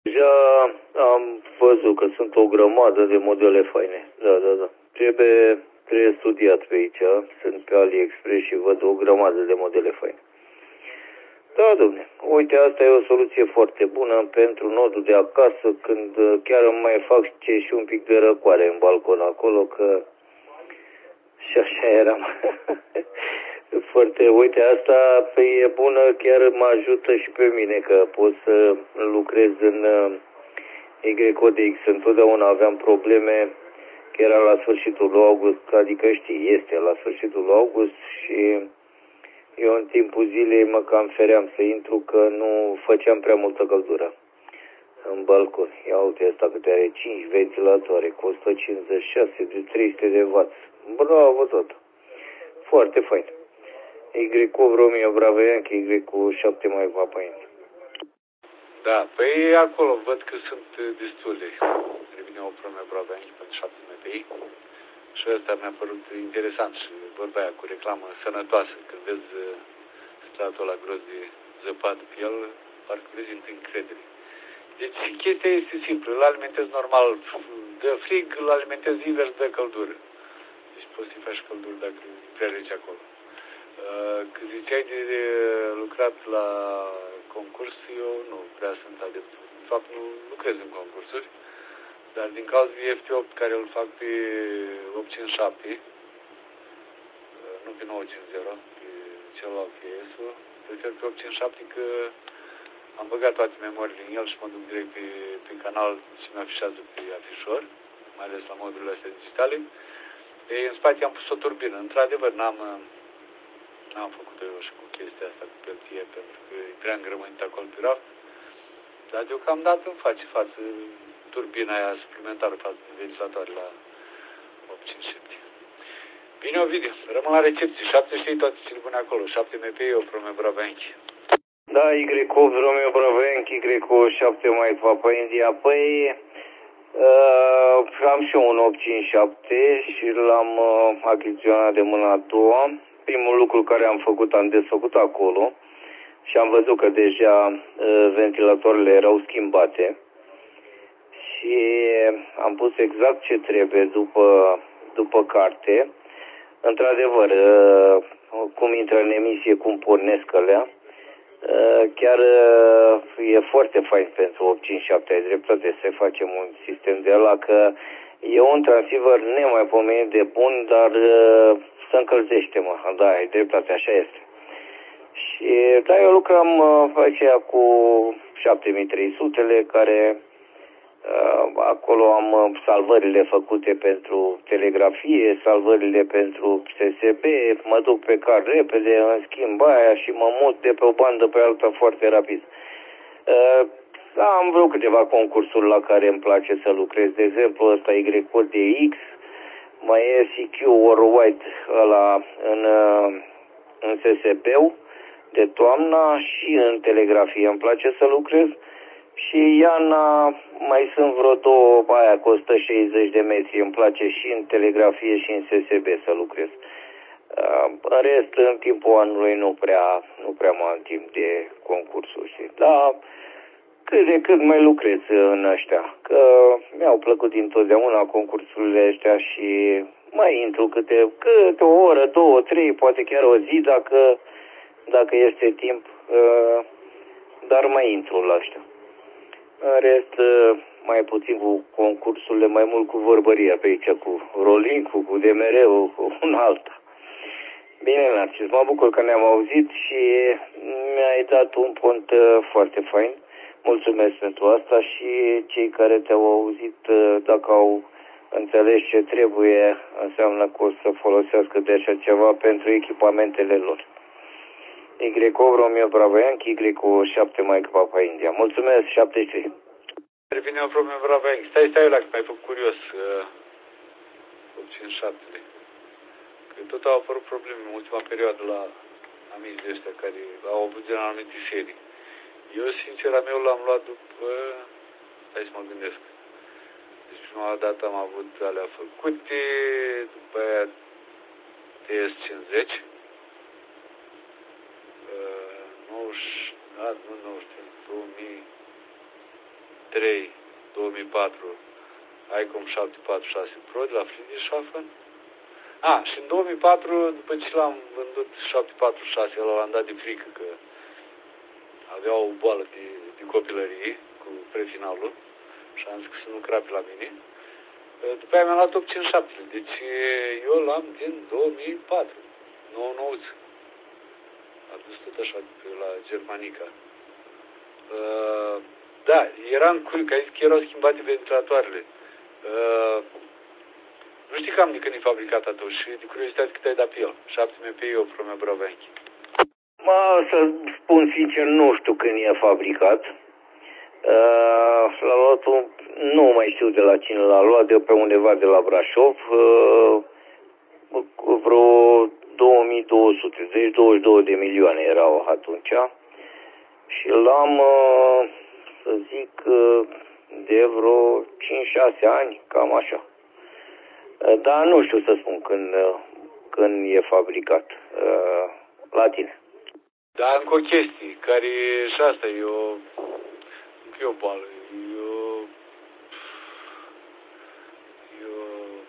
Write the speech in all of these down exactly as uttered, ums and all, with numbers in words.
Deja am văzut că sunt o grămadă de modele faine. Da, da, da. Trebuie, trebuie studiat pe aici. Sunt pe AliExpress și văd o grămadă de modele faine. Da, domne. Uite, asta e o soluție foarte bună pentru nodul de acasă, când chiar îmi mai fac ce și un pic de răcoare în balcon acolo, că și așa eram. Foarte, uite, asta e bună, chiar mă ajută și pe mine, că pot să lucrez în Y O D X. Întotdeauna aveam probleme, că era la sfârșitul lui august, adică știi, este la sfârșitul lui august și eu în timpul zilei mă cam feream să intru, că nu făceam prea multă căldură în balcon. Ia uite asta câte are, cinci ventilatoare, cu o sută cincizeci și șase de trei sute de watt. Bravo tot! Foarte fain. Y cu Romeo Bravo Yankee, Y cu șapte mai Papa India. Da, păi acolo văd că sunt destule. Revine o Romeo Bravo Yankee pentru șapte M P I. Și ăsta mi-a părut interesant și vorba aia cu reclamă sănătoasă. Când vezi stratul ăla gros de zăpadă pe el, parcă prezintă încredere. Deci chestia este simplă. Îl alimentezi normal de frig, îl alimentezi invers de căldură. Deci poți să-i faci căldură dacă e prea rece acolo. Când ziceai de lucrat la concurs, eu nu prea sunt adept. De fapt, nu lucrez în concursuri, dar din cauza de F T opt care îl fac pe opt cinci șapte, nu pe nouă cinci zero, pe celălalt P S-ul, prefer pe opt cinci șapte că am băgat toate memoriile în el și mă duc direct pe, pe canal și mi afișează pe afișor, mai ales la modurile astea digitale. Ei, în spate am pus o turbină. Într-adevăr, n-am n-am făcut-o eu și cu chestia asta cu peltie, pentru că e prea îngrămănit acolo pe raft. Dar deocamdată îmi face față turbina aia suplimentară față de ventilatoare la opt cinci șapte. Bine, Ovidiu, rămân la recepție. șapte știi toate cele bune acolo. șapte M P I, o Romeo Bravo Yankee. Da, Y opt Romeo Bravo Yankee, Y șapte mai Papa India. Păi, uh, am și eu un opt cinci șapte și l-am uh, achiziționat de mâna a doua. Primul lucru care am făcut, am desfăcut acolo și am văzut că deja uh, ventilatoarele erau schimbate și am pus exact ce trebuie după, după carte. Într-adevăr, uh, cum intră în emisie, cum pornesc alea, uh, chiar uh, e foarte fain pentru opt cinci șapte, ai dreptate, să facem un sistem de ăla, că e un transceiver nemaipomenit de bun, dar uh, se încălzește, mă. Da, ai dreptate, așa este. Și, da, eu lucram uh, aceea cu șapte mii trei sute, care uh, acolo am uh, salvările făcute pentru telegrafie, salvările pentru S S B, mă duc pe car repede, în schimb aia și mă mut de pe o bandă pe alta foarte rapid. Uh, am vreo câteva concursuri la care îmi place să lucrez, de exemplu ăsta Y O D X, mai e C Q Worldwide ăla în, în S S B-ul de toamna și în telegrafie îmi place să lucrez și iarna mai sunt vreo două aia cu o sută șaizeci de metri, îmi place și în telegrafie și în S S B să lucrez. În rest, în timpul anului nu prea, nu prea mă am timp de concursuri, dar cât de cât mai lucrez în ăștia, că mi-au plăcut dintotdeauna concursurile astea și mai intru câte, câte o oră, două, trei, poate chiar o zi dacă, dacă este timp, dar mai intru la ăștia. În rest, mai puțin cu concursurile, mai mult cu vorbăria pe aici, cu Rolling, cu D M R-ul, cu un alta. Bine, Narcis, mă bucur că ne-am auzit și mi-ai dat un pont foarte fain. Mulțumesc pentru asta și cei care te-au auzit, dacă au înțeles ce trebuie, înseamnă că o să folosească de așa ceva pentru echipamentele lor. Y opt Romeo Bravo Yankee, Y șapte Mike Papa India. Mulțumesc, șaptezeci și trei. Revine o Romeo Bravo Yankee. Stai, stai, la că m-ai făcut curios. Uh, opt cinci șapte. Că tot au apărut probleme în ultima perioadă la amici de ăștia care au avut din anumite serii. Eu, sincer, a meu l-am luat după... Hai să mă gândesc. Deci, prima dată am avut alea făcute, după aia T S cincizeci. Uh, nouăzeci, da, nu nouăzeci, două mii... trei două mii patru ICOM șapte patru șase Pro de la Friedrichshafen. A, și în două mii patru, după ce l-am vândut șapte patru șase, l-am dat de frică că avea o boală de, de copilărie cu prefinalul și am zis că să nu crape la mine. După aia mi-am luat opt cincizeci și șapte, deci eu l-am din două mii patru, nouă nouț. A dus tot așa la Germanica. Uh, da, eram curios, că ai zis că erau schimbate ventilatoarele. Uh, nu știi cam de când e fabricat atunci și de curiozitate cât ai dat pe el. șapte M P I, o Pro Bravenchi. Mă, să spun sincer, nu știu când e fabricat. Uh, l-a luat, un, nu mai știu de la cine l-a luat, de pe undeva de la Brașov, uh, vreo două mii două sute, deci douăzeci și două de milioane erau atunci. Și l-am, uh, să zic, uh, de vreo cinci șase ani, cam așa. Uh, dar nu știu să spun când, uh, când e fabricat. Uh, la tine. Da, încă o chestie, care și asta e o, e o boală, e o, e o,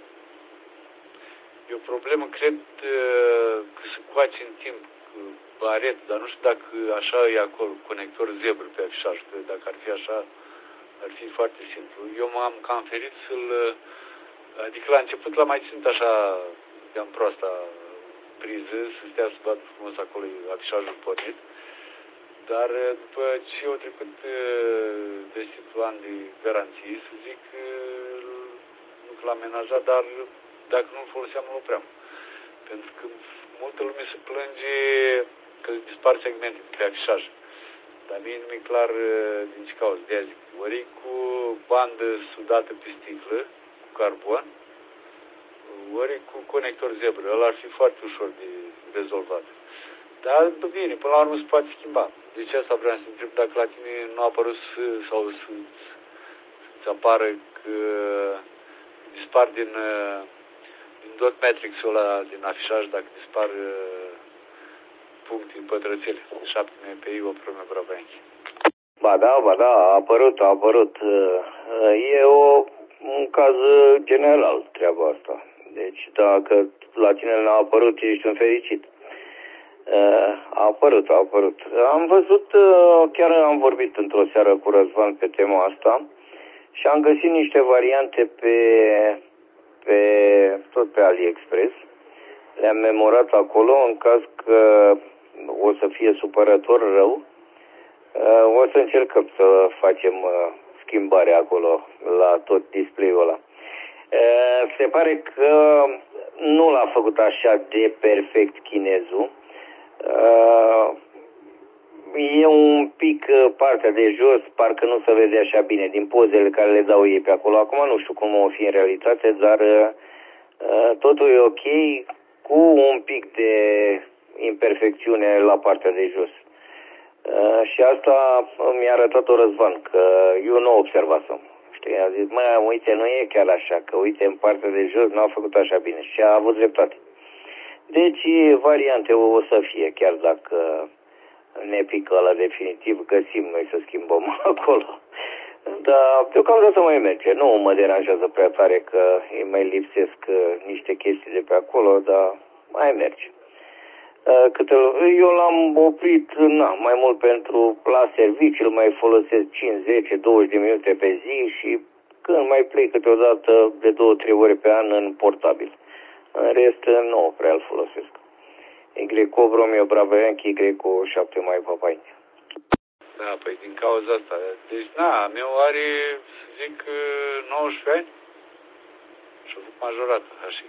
e o problemă, cred că se coace în timp baret, dar nu știu dacă așa e acolo, conector zebră pe afișaj, că dacă ar fi așa, ar fi foarte simplu. Eu m-am cam ferit să-l, adică la început l-am mai ținut așa, de-am proasta priză, să stea să vadă frumos acolo afișajul pornit. Dar după ce au trecut destul ani de garanție, să zic, nu că l-am menajat, dar dacă nu-l foloseam, nu-l opream. Pentru că multă lume se plânge că dispar segmente pe afișaj. Dar mie nu e clar din ce cauză. De-aia zic, ori cu bandă sudată pe sticlă, cu carbon, ori cu conector zebră. Ăla ar fi foarte ușor de rezolvat. Dar bine, până la urmă se poate schimba. Deci asta vreau să întreb dacă la tine nu a apărut sau să-ți apară că dispar din, din dot matrix-ul ăla din afișaj, dacă dispar puncte, pătrățele, șapte M P I, o Pro Bravenchi. Ba da, ba da, a apărut, a apărut. E o, un caz general treaba asta. Deci dacă la tine n-a apărut, ești un fericit. A apărut, a apărut. Am văzut, chiar am vorbit într-o seară cu Răzvan pe tema asta și am găsit niște variante pe, pe tot pe AliExpress. Le-am memorat acolo în caz că o să fie supărător rău. O să încercăm să facem schimbare acolo la tot display-ul ăla. Se pare că nu l-a făcut așa de perfect chinezul. E un pic partea de jos, parcă nu se vede așa bine din pozele care le dau ei pe acolo. Acum nu știu cum o fi în realitate, dar totul e ok, cu un pic de imperfecțiune la partea de jos. Și asta mi-a arătat-o Răzvan, că eu nu observasem. Știi, a zis, mă, uite, nu e chiar așa, că uite, în partea de jos n-a făcut așa bine și a avut dreptate. Deci, variante o să fie, chiar dacă ne pică la definitiv, găsim noi să schimbăm acolo. Dar deocamdată mai merge. Nu mă deranjează prea tare că îi mai lipsesc niște chestii de pe acolo, dar mai merge. Câte, eu l-am oprit, na, mai mult pentru la serviciu, îl mai folosesc cinci, zece, douăzeci de minute pe zi și când mai plec câteodată de două, trei ore pe an în portabil. În rest, nu prea îl folosesc. Greco Romeo Bravenchi, Greco șapte mai Papaini. Da, păi din cauza asta. Deci, na, a meu are, să zic, nouăsprezece ani și a făcut majorat, așa.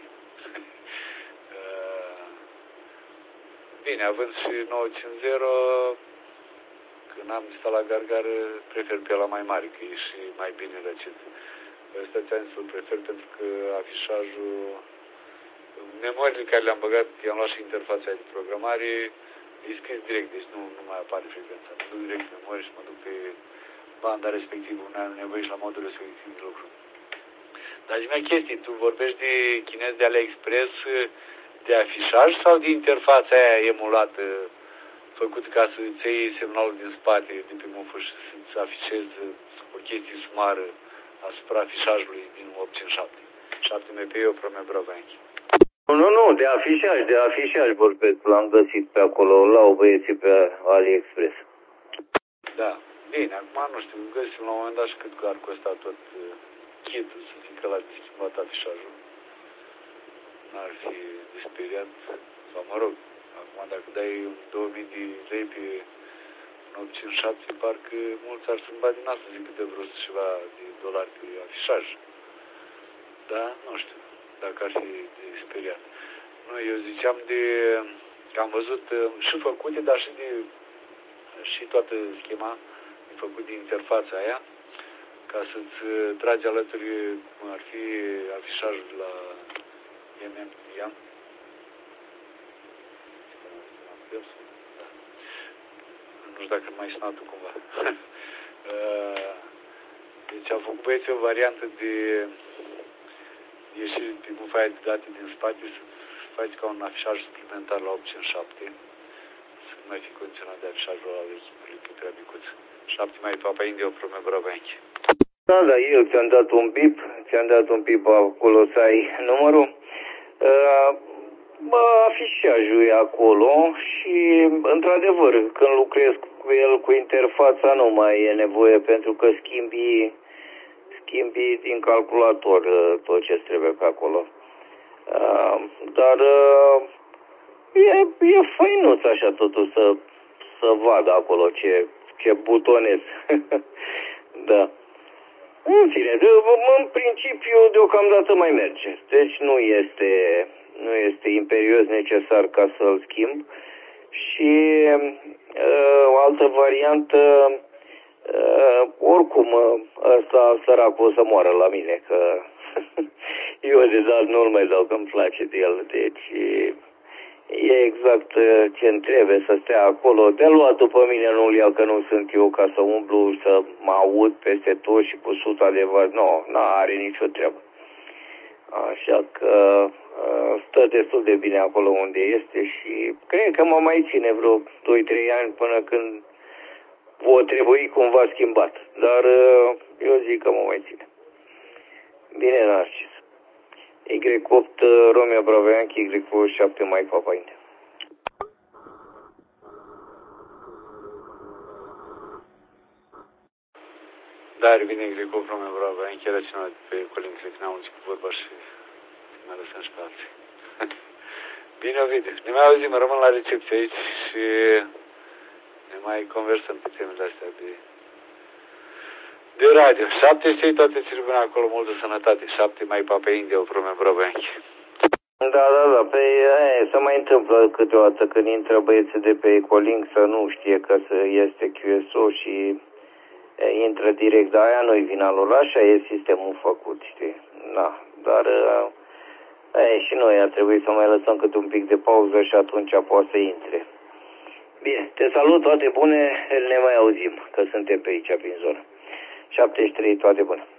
Bine, având și nouă cincizeci, când am instalat gargară, prefer pe la mai mare, că e și mai bine răcit. Ăsta ți-am zis, îl prefer pentru că afișajul, memoriile care le-am băgat, i-am luat și interfața de programare, e scris direct, deci nu, nu mai apare frecvența. Mă duc direct în memorie și mă duc pe banda respectivă, unde am nevoie și la modul respectiv de lucru. Dar zi-mi chestii, tu vorbești de chinez de AliExpress, de afișaj sau de interfața aia emulată făcut ca să-ți iei semnalul din spate, de pe mufă și să-ți afișezi o chestie sumară asupra afișajului din opt cinci șapte. șapte M P I, o Prome Bravenchi. Nu, nu, de afișaj, de afișaj vorbesc. L-am găsit pe acolo, la o băieții pe AliExpress. Da, bine, acum nu știu, găsim la un moment dat și cât ar costa tot uh, kit-ul, să zic că l-a schimbat afișajul. N-ar fi disperiat, sau mă rog, acum dacă dai două mii de lei pe un opt cinci șapte, parcă mulți ar sâmba din asta, zic că de vreo ceva de dolari pe afișaj. Da, nu știu, dacă ar fi disperiat. Nu, eu ziceam de, că am văzut uh, și făcute, dar și de și toată schema e făcut din interfața aia, ca să-ți tragi alături cum ar fi afișajul la M M I A M. Nu știu dacă mai sunat tu cumva. Deci au făcut băieții o variantă de ieși pe bufa aia de date din spate, să faci ca un afișaj suplimentar la opt cinci șapte. Mai fi condiționat de afișajul ăla echipului pe prea micuț. șapte mai Papa India, o Prome Bravenchi. Da, da, eu ți-am dat un bip, ți-am dat un bip acolo să ai numărul. Uh, bă, afișajul e acolo și, într-adevăr, când lucrez cu el, cu interfața, nu mai e nevoie pentru că schimbi, schimbi din calculator uh, tot ce trebuie pe acolo. Uh, dar... Uh, E, e făinuț așa totul să, să vadă acolo ce, ce butonez. Da. În fine, de, în principiu deocamdată mai merge. Deci nu este, nu este imperios necesar ca să-l schimb. Și uh, o altă variantă, uh, oricum ăsta săracul o să moară la mine, că eu de dat nu-l mai dau că-mi place de el. Deci... E exact ce-mi trebuie să stea acolo. De luat după mine nu-l iau, că nu sunt eu ca să umblu, să mă aud peste tot și cu suta de văz. Nu, nu are nicio treabă. Așa că stă destul de bine acolo unde este și cred că mă mai ține vreo doi trei ani până când o trebui cumva schimbat. Dar eu zic că mă mai ține. Bine, Narcis. Y opt Romeo Bravenchi, Y șapte mai Papa India. Da, revine Y opt Romeo Bravenchi, era cineva de pe Colin, cred că ne-am auzit cu vorba și ne lăsăm și pe alții. Bine, Ovidiu, ne mai auzim, rămân la recepție aici și ne mai conversăm pe temele astea de, de radio. șapte știi toate cele bune acolo, multă sănătate. șapte mai Papa India, o Prome Bravenchi. Da, da, da, pe aia, se mai întâmplă câteodată când intră băieții de pe Ecolink să nu știe că este Q S O și e, intră direct, dar aia nu-i vina lor, așa e sistemul făcut, știi, da, dar aia, și noi ar trebui să mai lăsăm câte un pic de pauză și atunci poate să intre. Bine, te salut, toate bune, ne mai auzim, că suntem pe aici, prin zonă. șaptezeci și trei, toate bune.